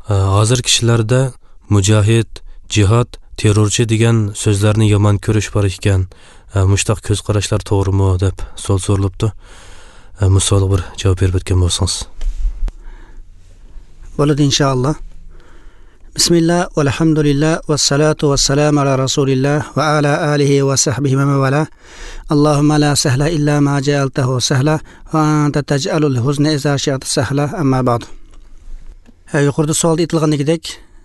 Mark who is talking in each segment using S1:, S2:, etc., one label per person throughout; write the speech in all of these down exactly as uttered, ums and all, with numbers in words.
S1: hozir kishilarda mujohid, jihad, terrorchi degan so'zlarni yomon ko'rish bor ekan. Mushtaq ko'z qarashlar to'g'rimi deb savol so'ralibdi. Misol bir javob berib o'tgan bo'lsangiz.
S2: Bo'ladi inshaalloh. Bismillah walhamdulillah wassalatu wassalamu ala rasulillah va ala alihi va sahbihi wa wala. Allahumma la sahla illa ma ja'altahu sahla va anta taj'alul huzna idza shi'ta sahla. Amma ba'd. Yuqorida savolda aytilganidek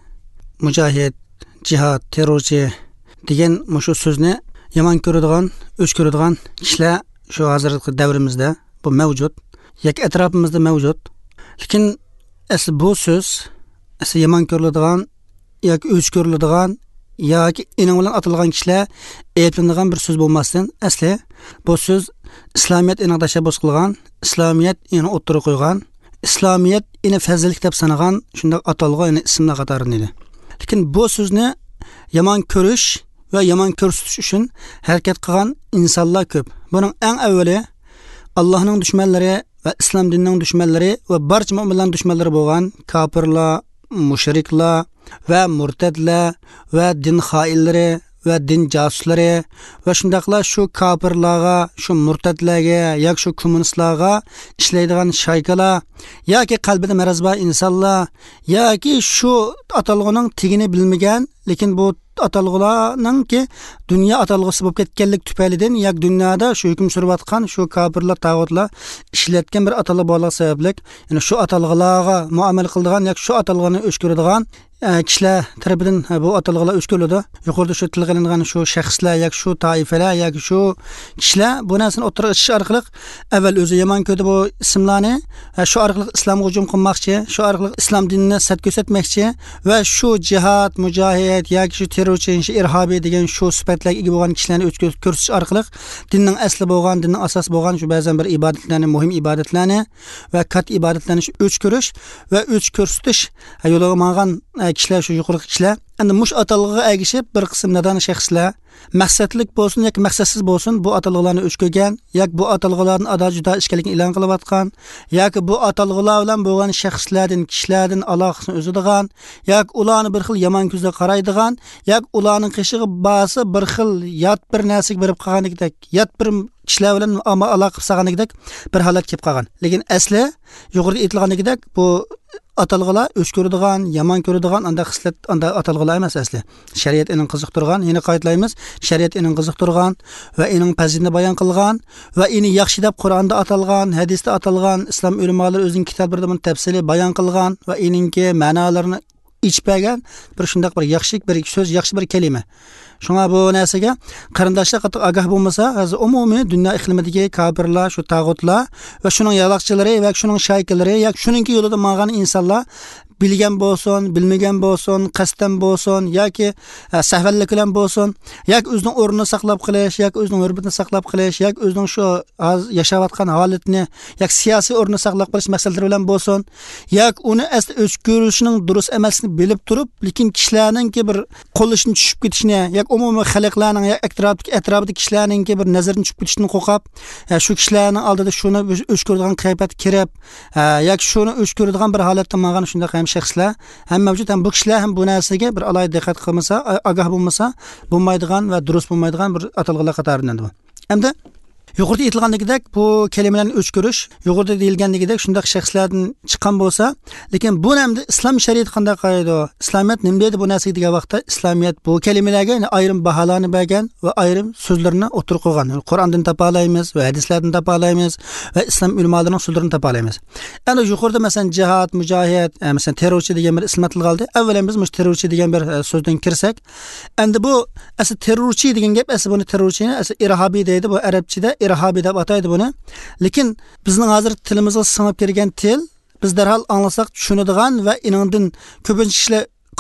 S2: mujohid, jihad, terrorchi degan mushu so'zni yomon ko'radigan, o'ch ko'radigan kishilar shu hozirgi davrimizda bu mavjud, yoki atrofimizda mavjud. Lekin asli bu so'z asli yomon ko'riladigan yoki o'ch ko'riladigan yoki ining bilan atalgan kishilar aytlanadigan bir so'z bo'lmasdan, asli bu so'z islomiyat iniq tashabbus qilgan, islomiyat ini o'ttirib qo'ygan, islomiyat ini fazilik deb sanagan shunday atalgan ismlar qatoridan edi. Lekin bu so'zni yomon ko'rish va yomon ko'rsatish uchun harakat qilgan insonlar ko'p. Buning eng avvali Allohning dushmanlari va islom dinining dushmanlari va barcha mu'minlarning dushmanlari bo'lgan kofirlar, mushriklar va murtadlar va din xoinlari va din jasuslari va shundaqlar shu kofirlarga, shu murtadlarga yoki shu kommunistlarga ishlaydigan shaykalar yoki qalbida maraz bor insonlar yoki shu atalg'uning tigini bilmagan, lekin bu atalg'ularningki dunyo atalg'usi bo'lib ketganlik tufaylidan yoki dunyoda shu hukm surayotgan shu kofirlar, tag'utlar ishlatgan bir atalg'u bo'lgan sababli, ya'ni shu atalg'ularga muomala qiladigan yoki shu atalg'uni o'ch ko'radigan kishilar tarafidan bu atalg'ular o'ch ko'riladi. Yuqorida shu tilg'ilingan shu shaxslar yoki shu toifalar yoki shu kishilar bu narsani o'ttirib chiqish orqali avval o'zi yomon ko'rdi bu ismlarni, shu orqali islomga hujum qilmoqchi, shu orqali islom dinini sat ko'rsatmoqchi va shu jihad, mujohid yoki shu terrorchi, shu irhobiy degan shu sifatlarga ega bo'lgan kishilarni o'ch ko'rsatish orqali dinning asli bo'lgan, dinning asosi bo'lgan shu ba'zan bir ibodatlarni, muhim ibodatlarni va kat ibodatlarni o'ch ko'rish va o'ch ko'rsatish yo'liga mang'an kishilar, shu yuqorgi kishilar endi mush atalg'iga agishib bir qism nadon shaxslar maqsadlik bo'lsin yoki maqsadsiz bo'lsin bu atalg'ilarni o'ch ko'rgan yoki bu atalg'ilarni ado juda ishkaligini e'lon qilayotgan yoki bu atalg'ilar bilan bo'lgan shaxslardan, kishilardan aloqasini uzadigan yoki ularni bir xil yomon ko'zda qaraydigan yoki ularning qishig'i ba'zi bir xil yot bir narsaga berib qolganidek, yot bir kishilar bilan aloqa qilib qolganidek bir holat kelib qolgan. Lekin asli yuqorida aytilganidek bu atalg'ilar o'ch ko'radigan, yomon ko'radigan anda xislat, anda atalg'ilar emas asli. Shariat inin qiziqtirgan, yana qaytlaymiz, shariat inin qiziqtirgan va inin fazilatini bayon qilgan va ini yaxshi deb Qur'onda atalgan, hadisda atalgan, islom ulamolari o'zining kitoblarida buni tafsili bayon qilgan va ininki ma'nolarini ichpagan bir shunday bir yaxshi bir so'z, yaxshi bir kalima. Shunga bu narsaga qarindoshlar qattiq ogoh bo'lmasa, hozir umumiy dunyo iqlimidagi kofirlar, shu tag'utlar va shuning yaloqchilari va shuning shaykillari yoki shuningki yo'lida mang'an insonlar bilgan bo'lsin, bilmagan bo'lsin, qasddan bo'lsin yoki sahvallik bilan bo'lsin, yoki o'zining o'rnini saqlab qolish, yoki o'zining hurmatini saqlab qolish, yoki o'zining shu yashayotgan holatini, yoki siyosiy o'rnini saqlab qolish maqsadlari bilan bo'lsin, yoki uni asli o'ch ko'rishining durust emasligini bilib turib, lekin kishilarningki bir qo'lishini tushib ketishini, yoki umumiy xalqlarning yoki atrofdagi atrofdagi kishilarningki bir nazarini tushib ketishini qo'rqib, shu kishilarning oldida shuni o'ch ko'radigan qiyofat kirib, yoki shuni o'ch ko'radigan bir holatda ma'g'an shunday shaxslar ham mavjud. Ham bu kishilar ham bu narsaga bir alohida diqqat qilmasa, ogoh bo'lmasa, bo'lmaydigan va durust bo'lmaydigan bir atalg'ilar qatoridan bu. Hamda yuqorida aytilganidek bu kalimalarni o'ch ko'rish, yuqorida deyilganidek shunday shaxslardan chiqqan bo'lsa, lekin bu hamda islom shariati qanday qaraydi? Islomiyat nima deydi bu narsaga degan vaqtda Islomiyat bu kalimalarga ayrim baholarni bergan va ayrim so'zlarni o'tirib qo'ygan. Qur'ondan topa olamiz va hadislardan topa olamiz va islom ulamolarining so'zlarini topa olamiz. Endi yuqorida masalan jihad, mujohid, masalan terrorchi degan bir ism atilgandi. Avvalo biz mush terrorchi degan bir so'zdan kirsak, endi bu asli terrorchi degan gap asli buni terrorchini asli irhobiy deydi bu arabchada. irhobiy deb ataydi buni. Lekin bizning hozir tilimizga singib kirgan til biz darhol anglasak tushunadigan va iningdan ko'pincha kishilar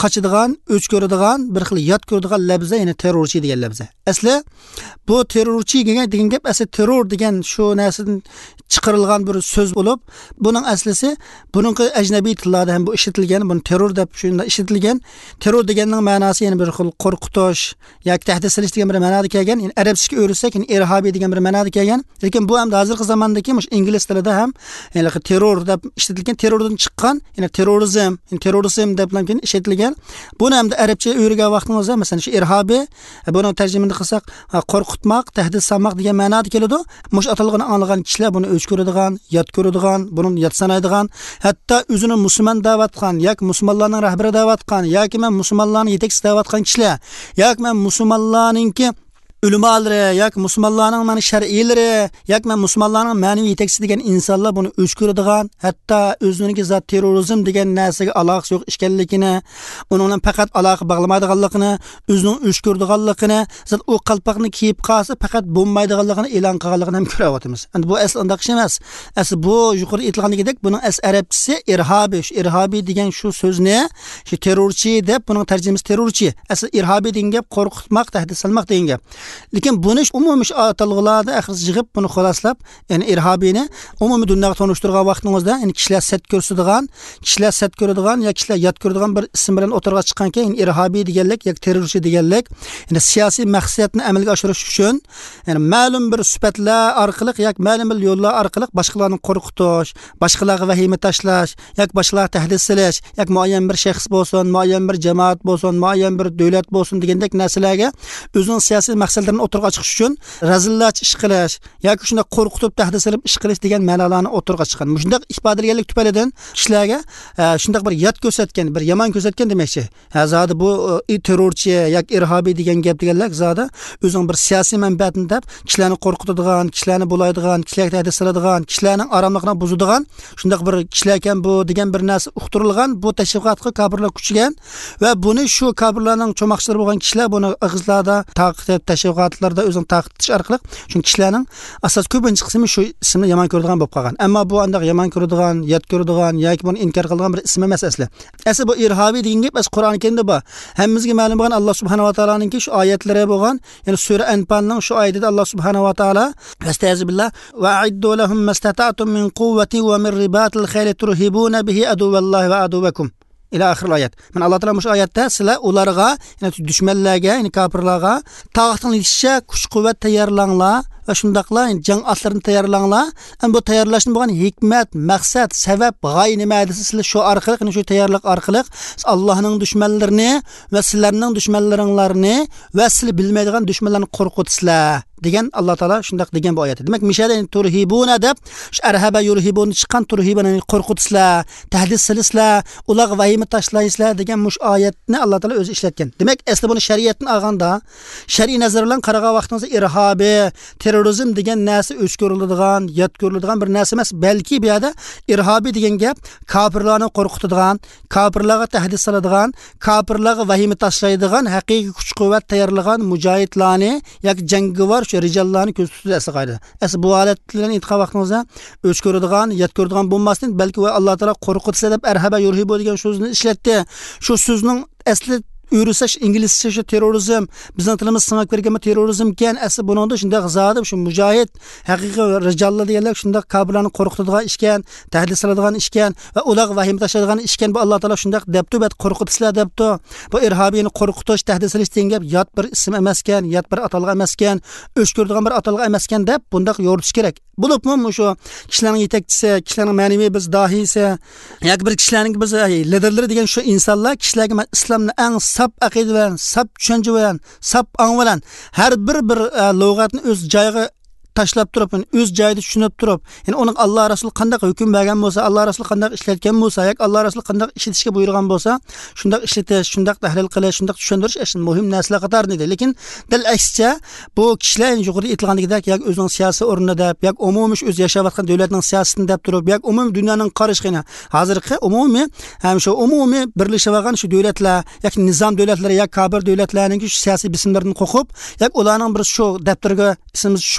S2: qochadigan, o'ch ko'radigan, bir xil yot ko'radigan labza, ya'ni terrorchi degan labza. Asli bu terrorchi degan degan gap asli terror degan shu narsadan chiqarilgan bir so'z bo'lib, buning aslisi buning ajnabiy tillarda ham bu ishlatilgan, buni terror deb shunda ishlatilgan. Terror deganning ma'nosi yana bir xil qo'rqitish yoki tahdid qilish degan bir ma'noda kelgan. Yani arabchaga o'rsak, yani irhobiy degan bir ma'noda kelgan. Lekin bu ham hozirgi zamondagi mush ingliz tilida ham yani terror deb ishlatilgan, terrordan chiqqan, yani terrorizm, yani terrorizm deb ham ishlatilgan. Buni ham arabcha o'rgan vaqtingizda, masalan, shu irhobiy, buni tarjimani qilsak, qo'rqitmoq, tahdid solmoq degan ma'noda keladi. Mush atalg'ini anglagan kishilar buni o'ch ko'radigan, yot ko'radigan, buni yot sanaydigan, hatto o'zini musulmon da'vatgan, yoki musulmonlarning rahbari da'vatgan, yoki men musulmonlarning yetakchisi da'vatgan kishilar, yoki men musulmonlarningki ulamolar yoki musulmonlarning mana shar'iylari yoki men musulmonlarning ma'naviy yetakchisi degan insonlar buni o'ch ko'radigan, hatto o'zining zot terrorizm degan narsaga aloqasi yo'q ekanligini, uning bilan faqat aloqa bog'lamaydiganligini, o'zining o'ch ko'radiganligini, zot u qalpoqni kiyib qolsa faqat bo'lmaydiganligini e'lon qilganligini ham ko'ryapmiz. Endi bu asl undaq emas. Asli bu yuqori aytilganidek buning as arabchasi irhobiy, shu irhobiy degan shu so'zni shu terrorchi deb buning tarjimasi terrorchi. Asli irhobiy degan gap qo'rqitmoq, tahdid solmoq degan gap. Lekin buni umumiy atalg'ularda axir yig'ib buni xulaslab, ya'ni irhobiyni umumiy dunyoga tanishtirgan vaqtingizda, ya'ni kishilar sat ko'rsatadigan, kishilar sat ko'radigan yoki kishilar yot ko'radigan bir ism bilan o'tirga chiqqan keyin irhobiy deganlik yoki terrorchi deganlik, ya'ni siyosiy maqsadni amalga oshirish uchun, ya'ni ma'lum bir sifatlar orqali yoki ma'lum bir yo'llar orqali boshqalarni qo'rqitish, boshqalarga vahima tashlash yoki boshqalarga tahdid silish yoki muayyan bir shaxs bo'lsin, muayyan bir jamoat bo'lsin, muayyan bir davlat bo'lsin degandek narsalarga o'zining siyosiy maqsadlarini o'tirga chiqish uchun razillatch ish qilish yoki shunday qo'rqitib tahdid silib ish qilish degan ma'nolarni o'tirga chiqqan. Shunday ifodalaganlik tufaylidan kishilarga shunday bir yot ko'rsatgan, bir yomon ko'rsatgan demakchi. Ha zodi bu terrorchi yoki irhobiy degan gap deganlar zodi o'zining bir siyosiy manfaatini deb kishilarni qo'rqitadigan, kishilarni bo'laydigan, kishilarga tahdid siladigan, kishilarning oromligini buzadigan, shunday bir kishilar ekan bu degan bir narsa uqtirilgan, bu tashviqotga kofirlar kuchigan va buni shu kofirlarning cho'moqchilari bo'lgan kishilar buni og'izlarda taqib tashviqotlarda o'zini taqitish orqali chunki kishilarning asos ko'pincha qismi shu ismni yomon ko'radigan bo'lib qolgan. Ammo bu andaq yomon ko'radigan, yot ko'radigan yoki buni inkor qilgan bir ism emas asli. Asli bu irhobiy degan gap as Qur'on Karimda bor. Hammamizga ma'lum bo'lgan Alloh subhanahu va taoloning shu oyatlari bo'lgan, ya'ni sura Anfalning shu oyatida Alloh subhanahu va taolo astag'firullah va a'iddu lahum mastata'tum min quwwati va min ribatil khayl turhibuna bihi aduwallahi va aduwakum. ila oxir oyat. Men Alloh taolo bu oyatda sizlar ularga, ya'ni dushmanlarga, ya'ni kofirlarga taqatning yetishcha kuch-quvvat tayyorlanglar va shundaqla jang atlarini tayyorlanglar. Am bu tayyorlashning bo'lgan hikmat, maqsad, sabab, g'oya nima desa sizlar shu orqali, ya'ni shu tayyorlik orqali Allohning dushmanlarini va sizlarning dushmanlaringlarni va sizlar bilmaydigan dushmanlarni qo'rqitisizlar degan Alloh taolo shundaq degan bu oyatda. Demak, mishada turhibuna deb shu arhaba yurhibun chiqqan turhibani qo'rqitisizlar, tahdid silisizlar, ularga vahima tashlaysizlar degan mush oyatni Alloh taolo o'zi ishlatgan. Demak, asli buni shariatdan olganda, shar'iy nazar bilan qaragan vaqtingizda irhobi, terrorizm degan narsa o'ch ko'riladigan, yot ko'riladigan bir narsa emas, balki bu yerda irhobi degan gap kofirlarni qo'rqitadigan, kofirlarga tahdid soladigan, kofirlarga vahima tashlaydigan, haqiqiy kuch-quvvat tayyorlagan mujohidlarni yoki jangovar shu rijallarni ko'z tutadi asli qoida. Asli bu holatlarni aytgan vaqtingizda o'ch ko'radigan, yot ko'radigan bo'lmasdan, balki va Alloh taolo qo'rqitsa deb arhaba yurhibu degan so'zni ishlatdi. Shu so'zning asli Ürüseş İngilizce şu terrorizm, bizden tilimiz sınık vergen terrorizm ken asli bununda şunda zadı şu mücahit, hakiki rijallar diyorlar şunda kabirlerini korkutuduğu işken, tahdid saladigan işken ve ular vahim taşıdığan işken bu Allah Teala şunda deptu bet korkutuslar deptu. Bu irhabiyni korkutuş, tahdid salish degan yat bir isim emasken, yat bir atalgı emasken, öşkürdüğün bir atalgı emasken dep bunda yoritish kerak. Bulup mu şu kişilerin yetekçisi, kişilerin manevi biz dahisi, yak bir kişilerin biz liderleri degan şu insanlar kişilerge İslam'ın en sap aqida bilan, sap tushuncha bilan, sap ang bilan har bir bir lug'atni o'z joyiga tashlab turib, o'z joyida tushunib turib, ya'ni uning Alloh Rasuli qanday hukm bergan bo'lsa, Alloh Rasuli qanday ishlatgan bo'lsa, yoki Alloh Rasuli qanday ishlatishga buyurgan bo'lsa, shunday ishlatish, shunday tahlil qilish, shunday tushuntirish asl muhim narsalar qatorida. Lekin dal aksicha bu kishilar yuqorida aytilganidek yoki o'zining siyosiy o'rnida, yoki umumiy o'z yashayotgan davlatning siyosatini deb turib, yoki umumiy dunyoning qarashig'ini, hozirgi umumiy ham shu umumiy birlashib olgan shu davlatlar, yoki nizom davlatlari, yoki kofir davlatlarning shu siyosiy bismlaridan qo'qib, yoki ularning bir shu daftarga ismimiz tushib qolmasa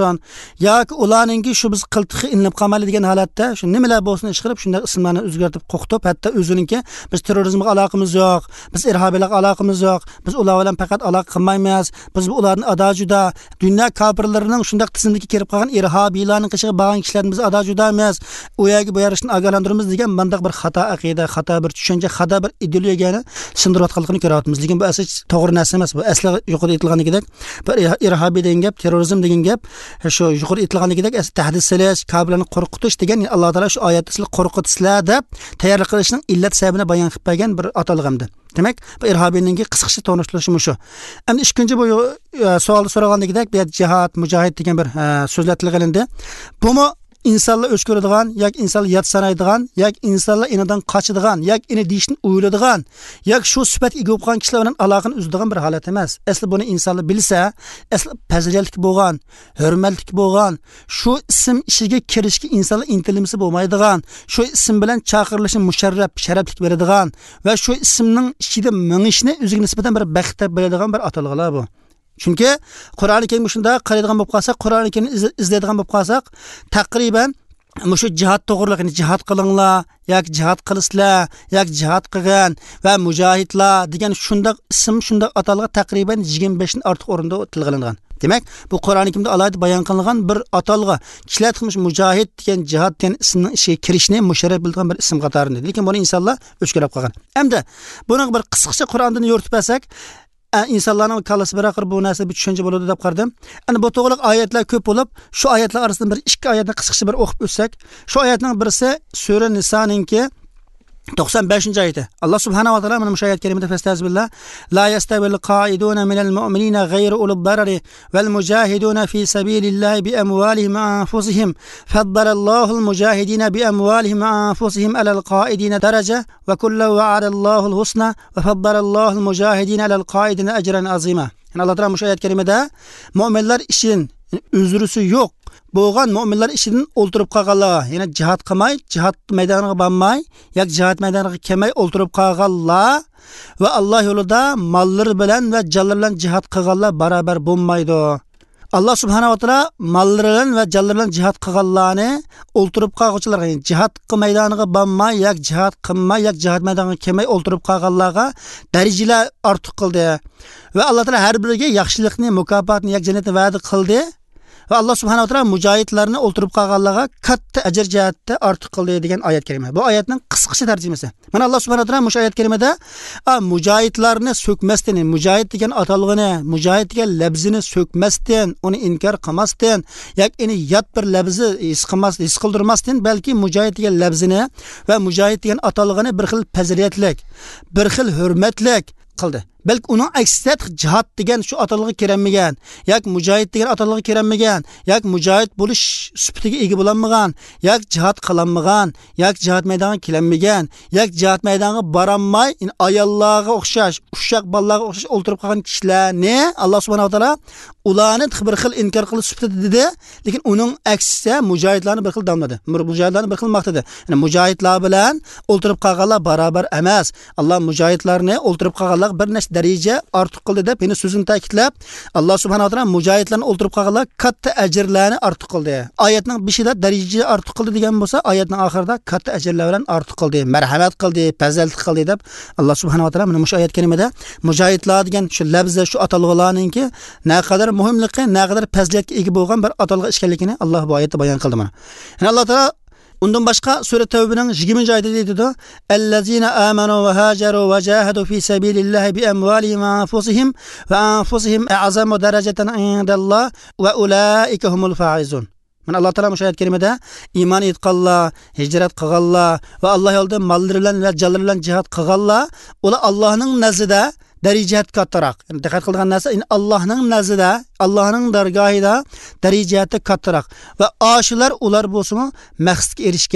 S2: bo'lsin yoki ularninki shu biz qiltiqi ilinib qolmaydi degan holatda shu nimalar bo'lsin ish qilib shunday ismlarni o'zgartirib qo'qitib hatto o'zininki biz terrorizmga aloqamiz yo'q, biz irhobiylarga aloqamiz yo'q, biz ular bilan faqat aloqa qilmaymiz, biz ularni ado juda dunyo kofirlarining shunday tizimga kirib qolgan irhobiylarning qishiga bo'lgan kishilarni biz ado judamiz, u yerga bu yarashni ogohlantiramiz degan bunday bir xato aqida, xato bir tushuncha, xato bir ideologiyani sindirayotganligini ko'ryapmiz. Lekin bu asl to'g'ri narsa emas. Bu asli yuqori aytilganidek bir irhobiy degan gap, terrorizm degan gap shu yuqori aytilganidek asl tahdid silish, kofirlarni qo'rqitish degan Alloh taolo shu oyatda sizlar qo'rqitisizlar deb tayyorlik qilishning illat sababini bayon qilib bergan bir atalg'amdi. Demak, bu irhobiyning qisqacha to'nishtirishi shu. Endi ikkinchi bu savolni so'raganidek bu jihad, mujohid degan bir so'zlatilgandi. Bumi insonlar o'ch ko'radigan yoki insonlar yat sanaydigan yoki insonlar inidan qochadigan yoki ini deyishni o'yladigan yoki shu sifat ega bo'lgan kishilar bilan aloqani uzadigan bir holat emas. Asli buni insonlar bilsa, asli fazilatli bo'lgan, hurmatli bo'lgan, shu ism ishiga kirishga insonlar intilimsi bo'lmaydigan, shu ism bilan chaqirilishi musharraf, sharaflik beradigan va shu ismning ichida mingishni o'ziga nisbatan bir baxt deb biladigan bir atalg'alar bu. Chunki Qur'oni Karim shunda qaraydigan bo'lib qolsak, Qur'oni Karimni izlaydigan bo'lib qolsak, taqriban mushu jihad to'g'riligini jihad qilinglar, yoki jihad qilisizlar, yoki jihad qilgan va mujohidlar degan shunda ism shunda atalg'i taqriban yigirma besh dan ortiq o'rinda tilg'ilingan. Demak, bu Qur'oni Karimda alohida bayon qilingan bir atalg'i. Kishilar qilmish mujohid degan jihad degan ismning ishiga kirishni musharraf bilgan bir ism qatorida. Lekin buni insonlar o'chkirib qolgan. Hamda buni bir qisqacha Qur'ondan yo'ritib olsak, insonlarning kallasi bir aqir bu narsa bir tushuncha bo'ladi deb qaradim. Endi bu to'g'riq oyatlar ko'p bo'lib, shu oyatlar orasidan bir ikki oyatni qisqacha bir o'qib o'tsak, shu oyatning birisi sura Niso'ninki to'qson beshinchi oyati. Alloh subhanahu va taolo mana shu oyat karimada fastazbillah la yastabil qa'iduna minal mu'minina ghayru ulul darari wal mujahiduna fi sabilillahi bi amwalihim wa anfusihim faddalallahu al mujahidina bi amwalihim wa anfusihim ala al qa'idina daraja wa kullu wa'ada Allahu al husna wa faddalallahu al mujahidina ala al qa'idina ajran azima. Yani Allah taolo shu oyat karimada mu'minlar ishin uzrisi yo'q bo'lgan mu'minlar ishidan o'ltirib qolganlar, ya'ni jihad qilmay, jihad maydoniga bormay, yoki jihad maydoniga kelmay o'ltirib qolganlar va Alloh yo'lida mollari bilan va jonlari bilan jihad qilganlar barobar bo'lmaydi. Alloh subhanahu va taolo mollari bilan va jonlari bilan jihad qilganlarni o'ltirib qolguvchilarga, ya'ni jihad maydoniga bormay, yoki jihad qilmay, yoki jihad maydoniga kelmay o'ltirib qolganlarga darajalar ortiq qildi. Va Alloh taolo har biriga yaxshilikni, mukofotni, yoki jannatni va'da qildi. Va Alloh subhanahu va taolo mujohidlarni o'ltirib qolganlarga katta ajr jihatda ortiq qildi degan oyat karima. Bu oyatning qisqacha tarjimasi. Mana Alloh subhanahu va taolo shu oyat karimada mujohidlarni so'kmasdan, mujohid degan atalg'ini, mujohid degan labzini so'kmasdan, uni inkor qilmasdan, yoki uni yot bir labzi his qilmasdan, his qildirmasdan, balki mujohid degan labzini va mujohid degan atalg'ini bir xil fazilatlik, bir xil hurmatlik qildi. Belki uning aksida jihad degan shu atalg'iga kiranmagan, yoki mujohid degan atalg'iga kiranmagan, yoki mujohid bo'lish sifatiga ega bo'lmagan, yoki jihad qilinmagan, yoki jihad maydoniga kelanmagan, yoki jihad maydoniga boramay, ayollarga o'xshash, ushshaq bolalarga o'xshash o'ltirib qolgan kishilarni Alloh subhanahu va taolo ularni bir xil inkor qilish sifatida dedi, lekin uning aksida mujohidlarni bir xil damladi. Mujohidlarni bir xil maqtadi. Ya'ni mujohidlar bilan o'ltirib qolganlar barobar emas. Alloh mujohidlarni o'ltirib qolganlar bir nechta daraja ortiq qildi deb yana so'zini ta'kidlab, Alloh subhanahu va taolo mujohidlarni o'ltirib qolganlar katta ajrlarni ortiq qildi. Oyatning beshida daraja ortiq qildi degan bo'lsa, oyatning oxirida katta ajrlar bilan ortiq qildi, marhamat qildi, fazilat qildi deb Alloh subhanahu va taolo mana shu oyat karimada mujohidlar degan shu labza, shu atalg'ularninki naqadar muhimligi, naqadar fazilatga ega bo'lgan bir atalg'i ishkanligini Alloh bu oyatda bayon qildi mana. Ya'ni Alloh taolo undan boshqa sura Tavbaning yigirmanchi oyatida deydi: "Allazina amanu va hajaru va jahadu fi sabilillahi bi amwalihim va anfusihim va anfusihim a'zamu darajatan indalloh va ulaika humul faizun." Mana Alloh taolo shu oyat karimada iymon etganlar, hijrat qilganlar va Alloh yo'lida mollari bilan va jonlari bilan jihad qilganlar, ular Allohning nazarida darajat kattaroq. Yani diqqat qilgan narsa Allohning nazarida, Allohning dargohida darajati kattaroq. Va oshilar ular bo'lsa-mu maqsadga erishgan,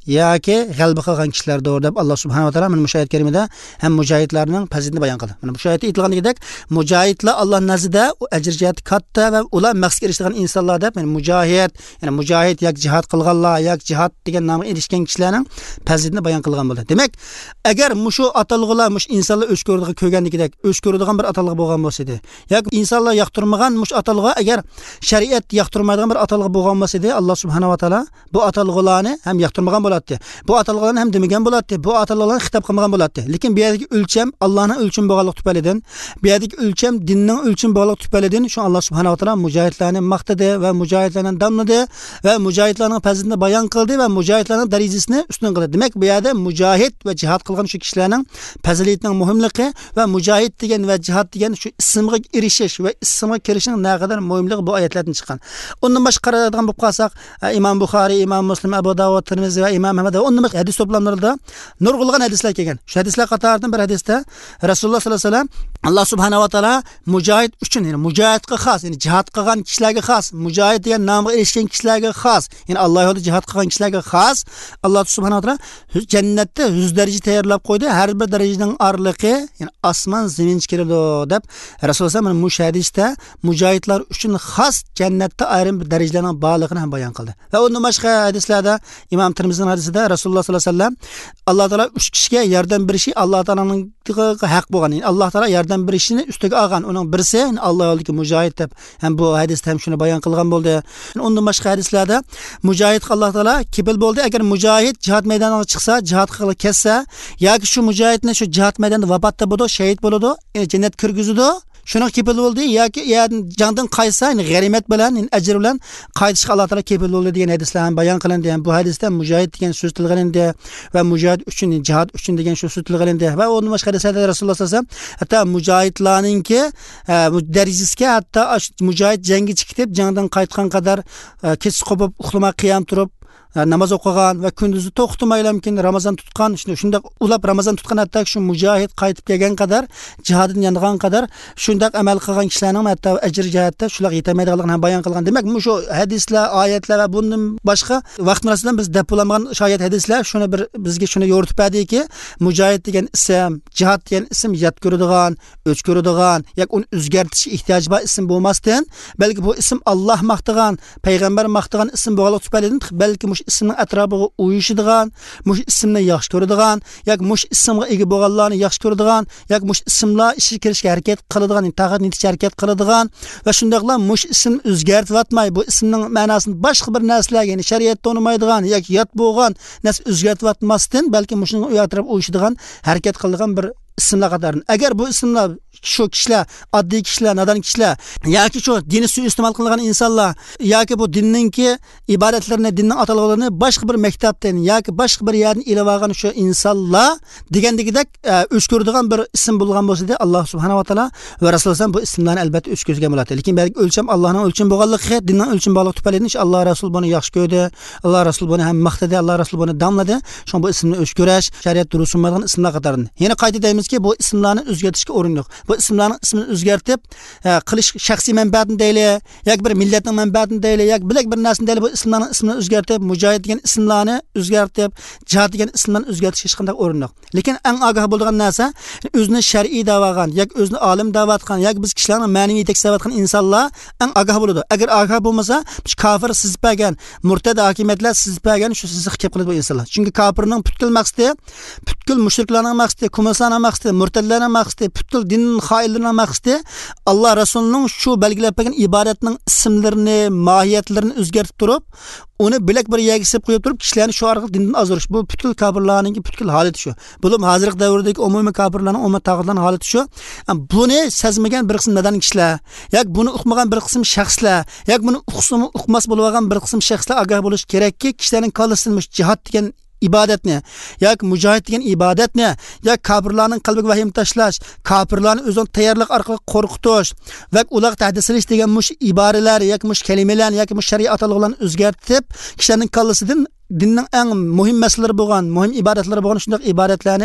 S2: yoki g'alaba qilgan kishilardir deb Alloh subhanahu va taolo mana bu oyat karimada ham mujohidlarning fazilatini bayon qildi. Mana bu oyatda aytilganidek mujohidlar Alloh nazarida ajr jihati katta va ular maqsadga erishgan insonlar deb, ya'ni mujohid, ya'ni mujohid yoki jihad qilganlar yoki jihad degan nomga erishgan kishilarning fazilatini bayon qilgan bo'ldi. Demak, agar mushu atalg'ular mush insonlar o'z ko'rdiga ko'rgandikidek o'z ko'radigan bir atalg'i bo'lgan bo'lsa edi, yoki insonlar yoqtirmagan mush atalg'i agar shariat yoqtirmaydigan bir atalg'i bo'lgan bo'lsa edi, Alloh subhanahu va taolo bu atalg'ularni ham yoqtirmagan bo'ladi. Bu atalg'ularni ham demagan bo'ladi. Bu atalg'ularni xitob qilmagan bo'ladi. Lekin bu yerdagi o'lcham Allohning o'lchami bo'lganligi tufaylidan, bu yerdagi o'lcham dinning o'lchami bo'lganligi tufaylidan shu Alloh subhanahu va taolo mujohidlarni maqtadi va mujohidlarni damladi va mujohidlarning fazilatini bayon qildi va mujohidlarning darajasini ustun qildi. Demak, bu yerda mujohid va jihad qilgan shu kishilarning fazilatining muhimligi va mujohid degan va jihad degan shu ismga erishish va ismga kirishning naqadar muhimligi bu oyatlardan chiqqan. Undan boshqa qaraydigan bo'lib qolsak, Imom Buxoriy, Imom Muslim, Abu Dawud, Tirmizi va Imom Ahmad undan boshqa hadis to'plamlarida nurg'ulg'an hadislar kelgan. Shu hadislar qatoridan bir hadisda Rasululloh sollallohu alayhi vasallam Alloh subhanahu va taolo mujohid uchun, ya'ni mujohidga xos, ya'ni jihad qilgan kishilarga xos, mujohid degan nomga erishgan kishilarga xos, ya'ni Alloh yo'lida jihad qilgan kishilarga xos Alloh subhanahu va taolo jannatda yuz daraja tayyorlab qo'ydi. Har bir darajaning orlig'i, ya'ni osmon zamin keladi deb Rasululloh mana bu hadisda mujohidlar uchun xos jannatda ayrim darajalarning borligini ham bayon qildi. Va undan boshqa hadislarda Imom Tirmizining hadisida Rasululloh sollallohu alayhi vasallam Alloh taolo uch kishiga yordam berishi Alloh taolaning haq bo'lgan. Yani Alloh taolo yordam berishini ustiga olgan. Uning birisi Alloh yo'lidagi mujohid deb ham bu hadisda ham shuni bayon qilgan bo'ldi. Undan boshqa hadislarda mujohid Alloh taolo kifil bo'ldi. Agar mujohid jihad maydoniga chiqsa, jihad qilib ketsa yoki shu mujohidni shu jihad maydonida vafot bo'ladi, shahid bo'ladi, jannat kirgizadi. Şuna kefil oldu yoki jangdan qaysa, g'animat bilan, ajr bilan qaytishga Alloh taolo kefil bo'ldi degan hadislar bayon qilindi. Bu hadisda mujohid degan so'z tilg'ilindi va mujohid uchun, jihad uchun degan shu so'z tilg'ilindi. Va uni boshqa hadislarda Rasululloh sollallohu alayhi vasallam hatto mujohidlarningki darajasiga hatto mujohid jangi chiqib, jangdan qaytgan qadar kech qopib, uxlamay qiyam turib namoz o'qigan va kunduzi to'xtamaylamkin Ramazon tutgan, shunda ulab Ramazon tutgan hatto shu mujohid qaytib kelgan qadar, jihaddan yangan qadar shunday amal qilgan kishilarning hatto ajr jihatda shular yetamaydiganligini ham bayon qilgan. Demak, shu hadislar, oyatlar va bundan boshqa vaqt bilan biz depolamagan shoyat hadislar shuni bir bizga shuni yo'ritib berdiki, mujohid degan ism, jihad degan ism yat ko'radigan, o'ch ko'radigan, yoki uni o'zgartirish ehtiyoji bor ism bo'lmasdan, balki bu ism Alloh maqtagan, payg'ambar maqtagan ism bo'lganligi tufaylidan balki mush ismning atrofiga uyushadigan, mush ismni yaxshi ko'radigan, yoki mush ismga ega bo'lganlarni yaxshi ko'radigan, yoki mush ismlar ishi kirishga harakat qiladigan, taqat neticha harakat qiladigan va shundaqla mush ism o'zgartib atmay, bu ismning ma'nosini boshqa bir narsalarga, ya'ni shariatda unmaydigan yoki yot bo'lgan narsa o'zgartib atmasdan, balki mushning u atrof uyushadigan, harakat qiladigan bir ismlar qatorida. Agar bu ismlar shu kishilar, oddiy kishilar, nodon kishilar yoki shu dinni suiiste'mol qilgan insonlar yoki bu dinninki ibodatlarini, dinning atalg'ularini boshqa bir maktabdan yoki boshqa bir yerdan ilib olgan shu insonlar degandagidek o'ch ko'radigan bir ism bo'lgan bo'lsa-da, Alloh subhanahu va taolo va Rasululloh bu ismlarni albatta o'ch ko'zgan bo'ladi. Lekin balki o'lcham Allohning o'lchami bo'lganligi, dinning o'lchami bo'lganligi tufayli Alloh Rasul buni yaxshi ko'rdi, Alloh Rasul buni ham maqtadi, Alloh Rasul buni damladi. Shu bu ismni o'ch ko'rash shariat rusumatlagan ismlar qatorida. Yana qayta deymizki, bu ismlarni o'zgartirishga o'rin yo'q. Bu ismlarning ismini o'zgartib qilish shaxsiy manfaatini deyli, yoki bir millatning manfaatini deyli, yoki bilak bir narsani deyli, bu ismlarning ismini o'zgartib, mujohid degan ismlarni o'zgartib, jihad degan ismlarni o'zgartirish hech qanday o'rin yo'q. Lekin eng ogoh bo'lgan narsa o'zini shar'iy da'vogan, yoki o'zini olim da'vatgan, yoki biz kishilarning ma'naviy yetakchi da'vatgan insonlar eng ogoh bo'ladi. Agar ogoh bo'lmasa, kofir sizpagan, murtad hokimiyatlar sizpagan shu sizni hikab qiladi bu insonlar. Chunki kofirning butkul maqsadi, butkul mushriklarning maqsadi, kommunistlarning maqsadi, murtadlarning maqsadi, butkul dinning xoinlarining maqsadi Alloh Rasulining shu belgilab bergan ibodatning ismlarini, mohiyatlarini o'zgartib turib, uni bilak bir yagisib qo'yib turib, kishilarni shu orqali dindan ozirish. Bu butkul kofirlarning butkul holati shu. Bo'lib hozirgi davrdagi umumiy kofirlarning, umumiy tag'irlarning holati shu. Buni sezmagan bir qism nadan kishilar, yoki buni uqmagan bir qism shaxslar, yoki buni uqsimi uqmas bo'lib olgan bir qism shaxslar ogoh bo'lish kerakki, kishilarning qalbisidan jihad degan ibodatni yoki mujohid degan ibodatni yoki kofirlarning qalbiga vahim tashlash, kofirlarni o'zini tayyorlik orqali qo'rqitish va ular tahdid qilish degan mush iboralar yoki mush kalimalar yoki mush shariat atalg'ularni o'zgartib, kishilarning qalbisidan dinning eng muhim masalalari bo'lgan, muhim ibodatlari bo'lgan shunday ibodatlarni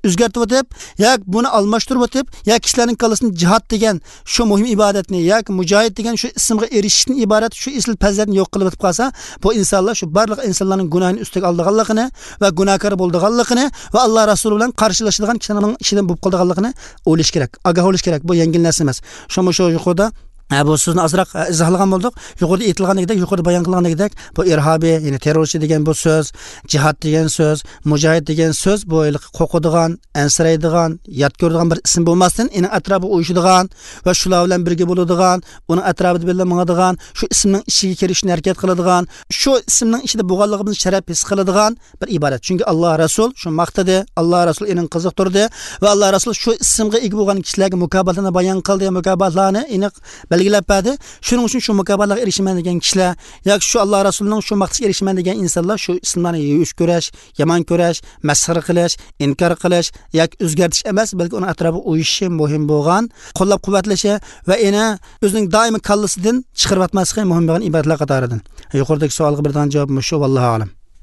S2: o'zgartirib o'tib, yoki buni almashtirib o'tib, yoki kishilarning kallasini jihad degan shu muhim ibodatni yoki mujohid degan shu ismga erishishdan iborat shu isl fazilatni yo'q qilib o'tib qolsa, bu insonlar shu barliq insonlarning gunohini ustiga oldiganligini va gunohkor bo'lganligini va Alloh rasuli bilan qarshilashadigan kishilarning ishidan bo'lib qolganligini o'ylash kerak, ogoh bo'lish kerak. Bu yengil narsa emas. Shoma shu yuqorida bu so'zni azroq izohlagan bo'ldik. Yuqorida aytilganidek, yuqorida bayon qilinganidek, bu irhobiy, ya'ni terrorchi degan bu so'z, jihad degan so'z, mujohid degan so'z bu qo'qadigan, ansiraydigan, yod ko'radigan bir ism bo'lmasdan, uning atrofi o'yishadigan va shular bilan birga bo'ladigan, uning atrofida bilan mangadigan, shu ismning ichiga kirishni harakat qiladigan, shu ismning ichida bo'lganligimizni sharaf his qiladigan bir ibodat. Chunki Alloh Rasul shu maqtadi, Alloh Rasul uning qiziqtirdi va Alloh Rasul shu ismga ega bo'lgan kishilarga mukobatlarni bayon qildi, mukobatlarni aniq belgilab berdi. Shuning uchun shu mukobatlarga erishiman degan kishilar yoki shu Alloh Rasulining shu maqsadga erishiman degan insonlar shu ismlarni yuvish ko'rash, yomon ko'rash, masxara qilish, inkor qilish yoki o'zgartirish emas, balki uning atrofiga o'yishi muhim bo'lgan, qo'llab-quvvatlashi va eni o'zining doimiy kallasidan chiqarib atmaslik muhim bo'lgan ibodatlar qatoridan. Yuqoridagi savolga birdan javob shu, vallohu a'lam.